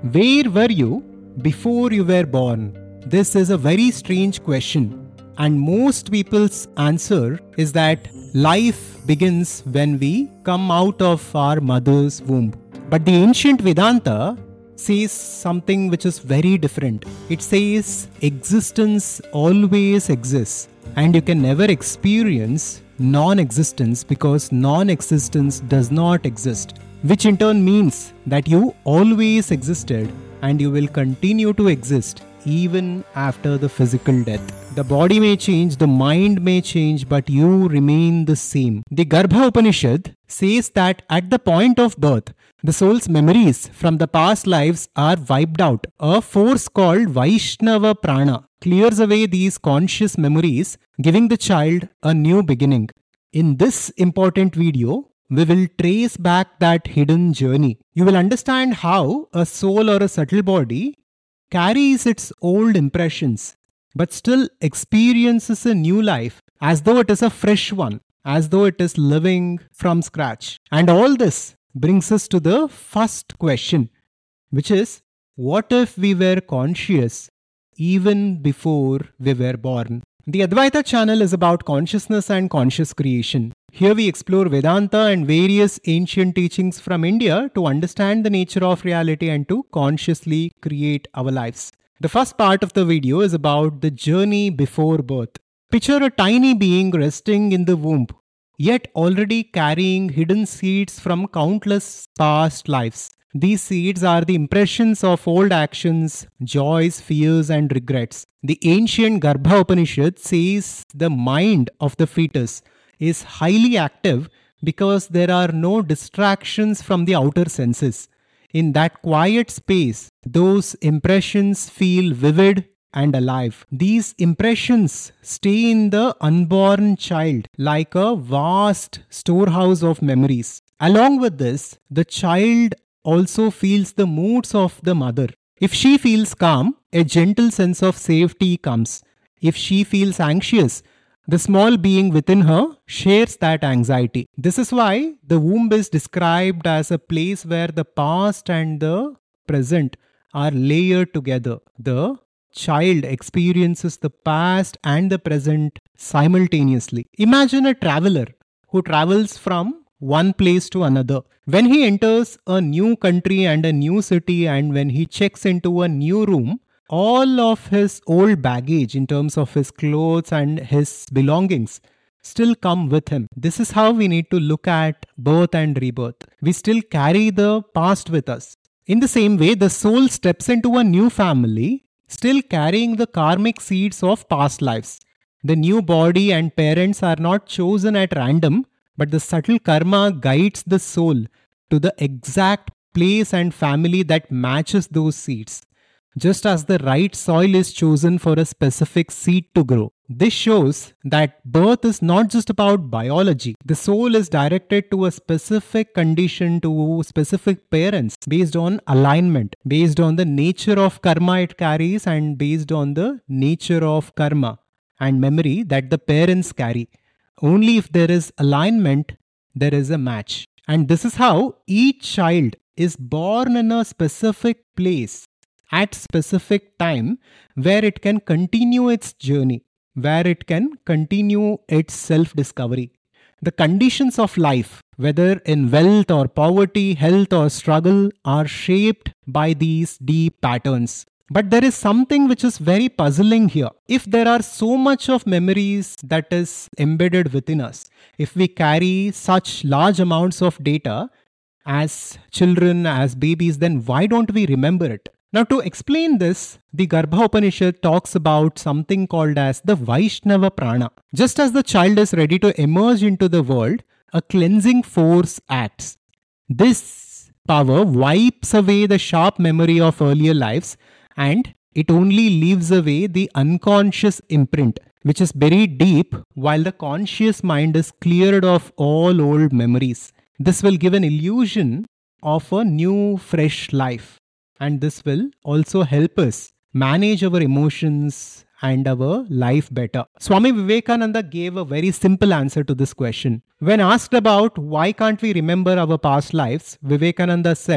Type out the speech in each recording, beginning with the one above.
Where were you before you were born? This is a very strange question, and most people's answer is that life begins when we come out of our mother's womb. But the ancient Vedanta says something which is very different. It says existence always exists, and you can never experience non-existence because non-existence does not exist, which in turn means that you always existed and you will continue to exist even after the physical death. The body may change, the mind may change, but you remain the same. The Garbha Upanishad says that at the point of birth, the soul's memories from the past lives are wiped out. A force called Vaishnava Prana clears away these conscious memories, giving the child a new beginning. In this important video, we will trace back that hidden journey. You will understand how a soul or a subtle body carries its old impressions but still experiences a new life as though it is a fresh one, as though it is living from scratch. And all this brings us to the first question, which is, what if we were conscious even before we were born? The Advaita channel is about consciousness and conscious creation. Here we explore Vedanta and various ancient teachings from India to understand the nature of reality and to consciously create our lives. The first part of the video is about the journey before birth. Picture a tiny being resting in the womb, yet already carrying hidden seeds from countless past lives. These seeds are the impressions of old actions, joys, fears, and regrets. The ancient Garbha Upanishad says the mind of the fetus is highly active because there are no distractions from the outer senses. In that quiet space, those impressions feel vivid and alive. These impressions stay in the unborn child like a vast storehouse of memories. Along with this, the child also feels the moods of the mother. If she feels calm, a gentle sense of safety comes. If she feels anxious, the small being within her shares that anxiety. This is why the womb is described as a place where the past and the present are layered together. The child experiences the past and the present simultaneously. Imagine a traveler who travels from one place to another. When he enters a new country and a new city, and when he checks into a new room, all of his old baggage in terms of his clothes and his belongings still come with him. This is how we need to look at birth and rebirth. We still carry the past with us. In the same way, the soul steps into a new family, still carrying the karmic seeds of past lives. The new body and parents are not chosen at random, but the subtle karma guides the soul to the exact place and family that matches those seeds, just as the right soil is chosen for a specific seed to grow. This shows that birth is not just about biology. The soul is directed to a specific condition, to specific parents, based on alignment, based on the nature of karma it carries, and based on the nature of karma and memory that the parents carry. Only if there is alignment, there is a match. And this is how each child is born in a specific place at specific time where it can continue its journey, where it can continue its self-discovery. The conditions of life, whether in wealth or poverty, health or struggle, are shaped by these deep patterns. But there is something which is very puzzling here. If there are so much of memories that is embedded within us, if we carry such large amounts of data as children, as babies, then why don't we remember it? Now, to explain this, the Garbha Upanishad talks about something called as the Vaishnava Prana. Just as the child is ready to emerge into the world, a cleansing force acts. This power wipes away the sharp memory of earlier lives, and it only leaves away the unconscious imprint, which is buried deep, while the conscious mind is cleared of all old memories. This will give an illusion of a new, fresh life. And this will also help us manage our emotions and our life better. Swami Vivekananda gave a very simple answer to this question. When asked about why can't we remember our past lives, Vivekananda said,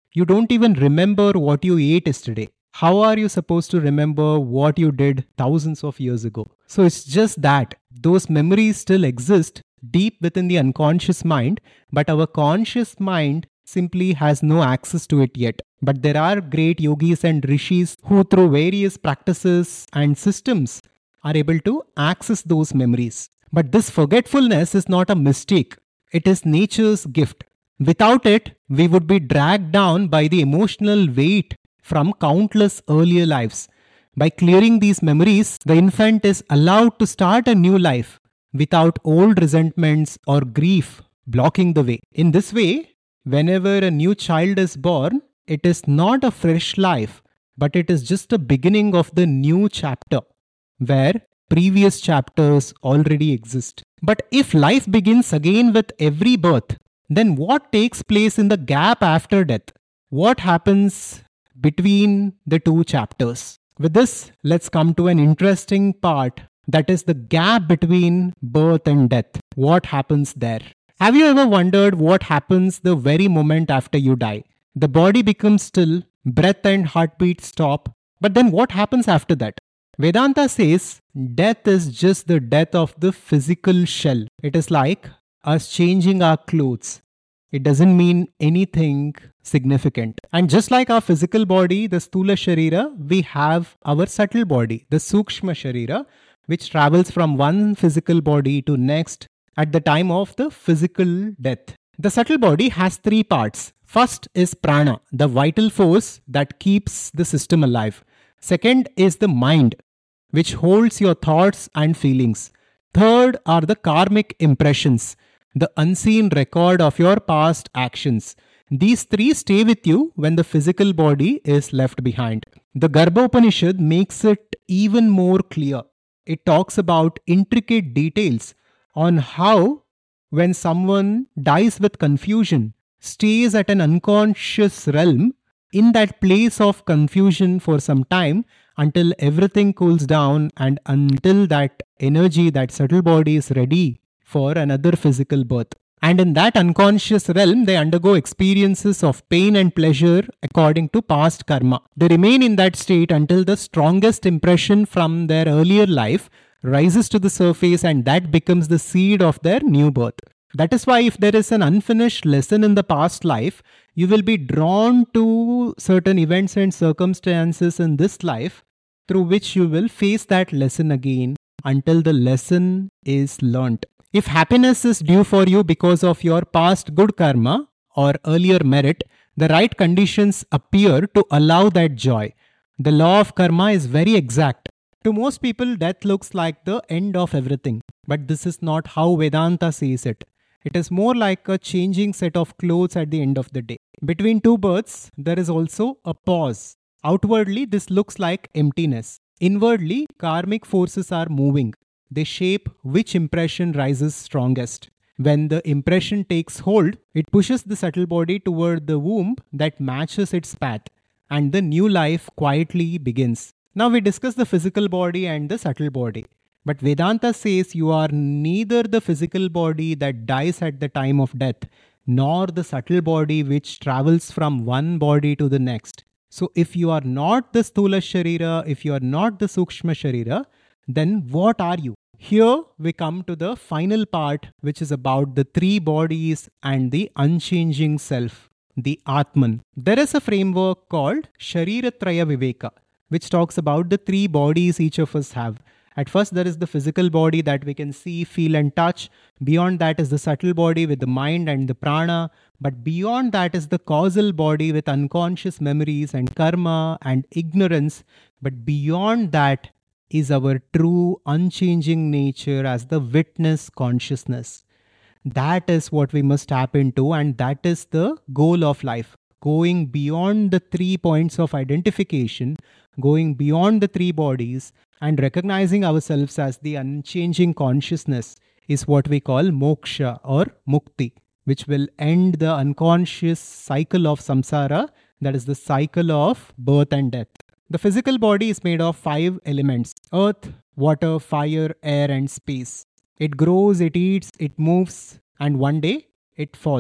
You don't even remember what you ate yesterday. How are you supposed to remember what you did thousands of years ago? So it's just that those memories still exist deep within the unconscious mind, but our conscious mind simply has no access to it yet. But there are great yogis and rishis who, through various practices and systems, are able to access those memories. But this forgetfulness is not a mistake, it is nature's gift. Without it, we would be dragged down by the emotional weight from countless earlier lives. By clearing these memories, the infant is allowed to start a new life without old resentments or grief blocking the way. In this way, whenever a new child is born, it is not a fresh life, but it is just a beginning of the new chapter where previous chapters already exist. But if life begins again with every birth, then what takes place in the gap after death? What happens between the two chapters? With this, let's come to an interesting part, that is the gap between birth and death. What happens there? Have you ever wondered what happens the very moment after you die? The body becomes still, breath and heartbeat stop, but then what happens after that? Vedanta says death is just the death of the physical shell. It is like us changing our clothes. It doesn't mean anything significant. And just like our physical body, the Sthula Sharira, we have our subtle body, the Sukshma Sharira, which travels from one physical body to next at the time of the physical death. The subtle body has three parts. First is prana, the vital force that keeps the system alive. Second is the mind, which holds your thoughts and feelings. Third are the karmic impressions, the unseen record of your past actions. These three stay with you when the physical body is left behind. The Garbha Upanishad makes it even more clear. It talks about intricate details on how, when someone dies with confusion, stays at an unconscious realm in that place of confusion for some time until everything cools down and until that energy, that subtle body is ready for another physical birth. And in that unconscious realm, they undergo experiences of pain and pleasure according to past karma. They remain in that state until the strongest impression from their earlier life rises to the surface, and that becomes the seed of their new birth. That is why if there is an unfinished lesson in the past life, you will be drawn to certain events and circumstances in this life through which you will face that lesson again until the lesson is learnt. If happiness is due for you because of your past good karma or earlier merit, the right conditions appear to allow that joy. The law of karma is very exact. To most people, death looks like the end of everything. But this is not how Vedanta says it. It is more like a changing set of clothes at the end of the day. Between two births, there is also a pause. Outwardly, this looks like emptiness. Inwardly, karmic forces are moving. They shape which impression rises strongest. When the impression takes hold, it pushes the subtle body toward the womb that matches its path, and the new life quietly begins. Now we discuss the physical body and the subtle body. But Vedanta says you are neither the physical body that dies at the time of death, nor the subtle body which travels from one body to the next. So if you are not the Sthula Sharira, if you are not the Sukshma Sharira, then what are you? Here we come to the final part, which is about the three bodies and the unchanging self, the Atman. There is a framework called Shariratraya Viveka, which talks about the three bodies each of us have. At first, there is the physical body that we can see, feel and touch. Beyond that is the subtle body with the mind and the prana. But beyond that is the causal body with unconscious memories and karma and ignorance. But beyond that is our true unchanging nature as the witness consciousness. That is what we must tap into, and that is the goal of life. Going beyond the 3 points of identification, going beyond the three bodies, and recognizing ourselves as the unchanging consciousness is what we call moksha or mukti, which will end the unconscious cycle of samsara, that is the cycle of birth and death. The physical body is made of 5 elements: earth, water, fire, air, and space. It grows, it eats, it moves, and one day it falls.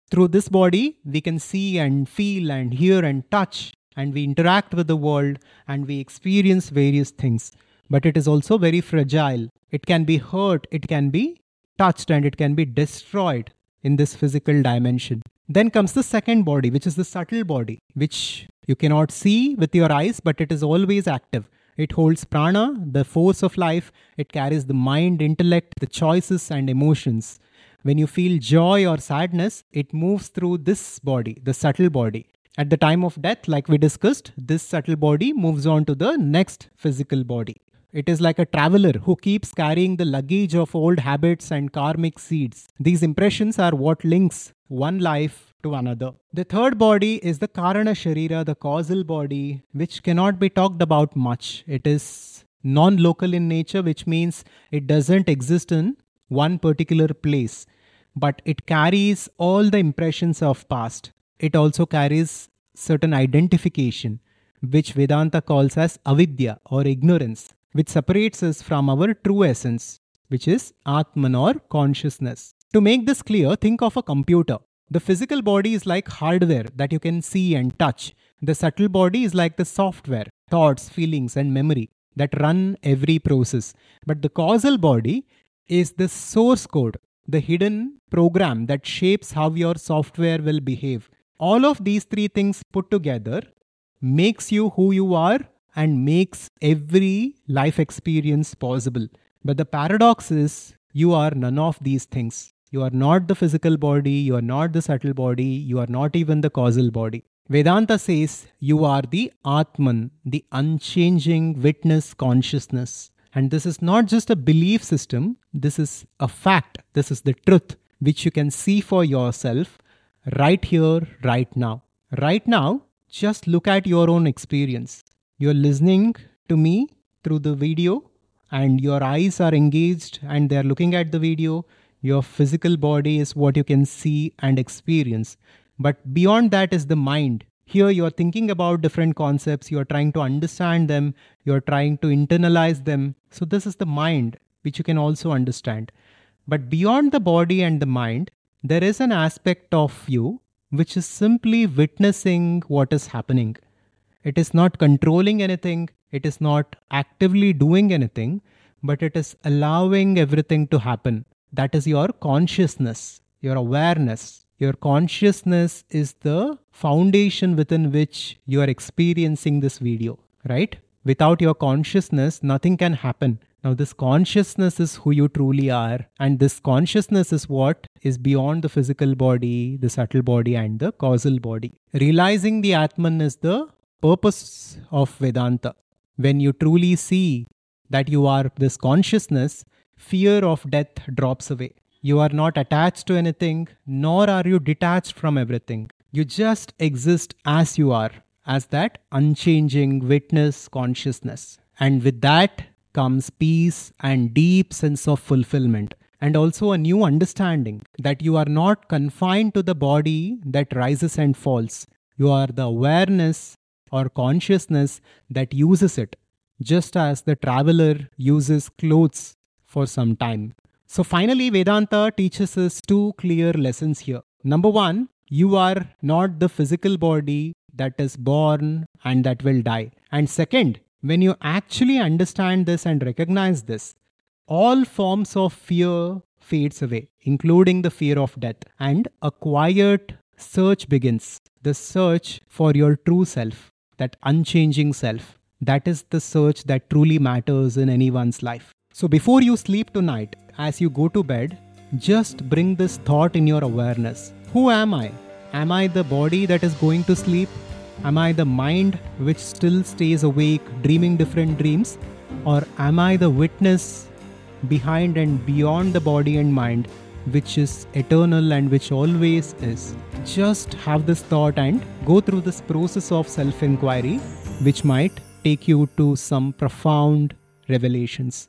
Through this body, we can see and feel and hear and touch, and we interact with the world and we experience various things. But it is also very fragile. It can be hurt, it can be touched, and it can be destroyed in this physical dimension. Then comes the second body, which is the subtle body, which you cannot see with your eyes, but it is always active. It holds prana, the force of life. It carries the mind, intellect, the choices and emotions. When you feel joy or sadness, it moves through this body, the subtle body. At the time of death, like we discussed, this subtle body moves on to the next physical body. It is like a traveler who keeps carrying the luggage of old habits and karmic seeds. These impressions are what links one life to another. The third body is the Karana Sharira, the causal body, which cannot be talked about much. It is non-local in nature, which means it doesn't exist in one particular place, but it carries all the impressions of past. It also carries certain identification, which Vedanta calls as avidya or ignorance, which separates us from our true essence, which is Atman or consciousness. To make this clear, think of a computer. The physical body is like hardware that you can see and touch. The subtle body is like the software, thoughts, feelings, and memory that run every process. But the causal body is the source code, the hidden program that shapes how your software will behave. All of these three things put together makes you who you are and makes every life experience possible. But the paradox is you are none of these things. You are not the physical body, you are not the subtle body, you are not even the causal body. Vedanta says you are the Atman, the unchanging witness consciousness. And this is not just a belief system, this is a fact, this is the truth, which you can see for yourself right here, right now. Right now, just look at your own experience. You're listening to me through the video and your eyes are engaged and they're looking at the video. Your physical body is what you can see and experience. But beyond that is the mind. Here you're thinking about different concepts, you're trying to understand them, you're trying to internalize them. So this is the mind, which you can also understand. But beyond the body and the mind, there is an aspect of you which is simply witnessing what is happening. It is not controlling anything, it is not actively doing anything, but it is allowing everything to happen. That is your consciousness, your awareness. Your consciousness is the foundation within which you are experiencing this video, right? Without your consciousness, nothing can happen. Now, this consciousness is who you truly are, and this consciousness is what is beyond the physical body, the subtle body, and the causal body. Realizing the Atman is the purpose of Vedanta. When you truly see that you are this consciousness, fear of death drops away. You are not attached to anything, nor are you detached from everything. You just exist as you are, as that unchanging witness consciousness. And with that comes peace and deep sense of fulfillment. And also a new understanding that you are not confined to the body that rises and falls. You are the awareness or consciousness that uses it, just as the traveler uses clothes for some time. So finally, Vedanta teaches us two clear lessons here. Number one, you are not the physical body that is born and that will die. And second, when you actually understand this and recognize this, all forms of fear fades away, including the fear of death. And a quiet search begins. The search for your true self, that unchanging self. That is the search that truly matters in anyone's life. So before you sleep tonight, as you go to bed, just bring this thought in your awareness. Who am I? Am I the body that is going to sleep? Am I the mind which still stays awake, dreaming different dreams? Or am I the witness behind and beyond the body and mind, which is eternal and which always is? Just have this thought and go through this process of self-inquiry, which might take you to some profound revelations.